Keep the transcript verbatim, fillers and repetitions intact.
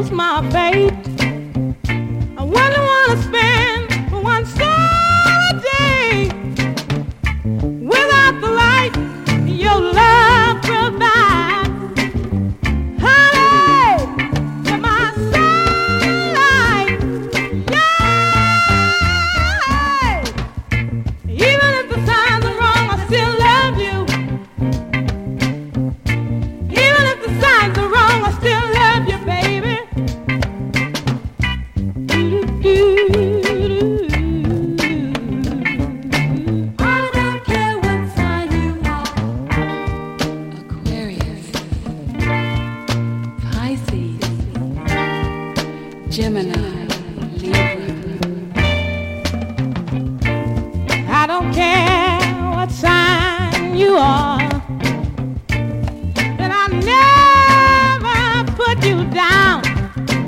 lose my faith. I wouldn't want to spend one solid day without the light your love provides. Honey, you're my sunlight. Yeah. Even if the signs are wrong, I still love you. Even if the signs are wrong, I still love you, baby. I don't care what sign you are. Aquarius, Pisces, Gemini, Libra. I don't care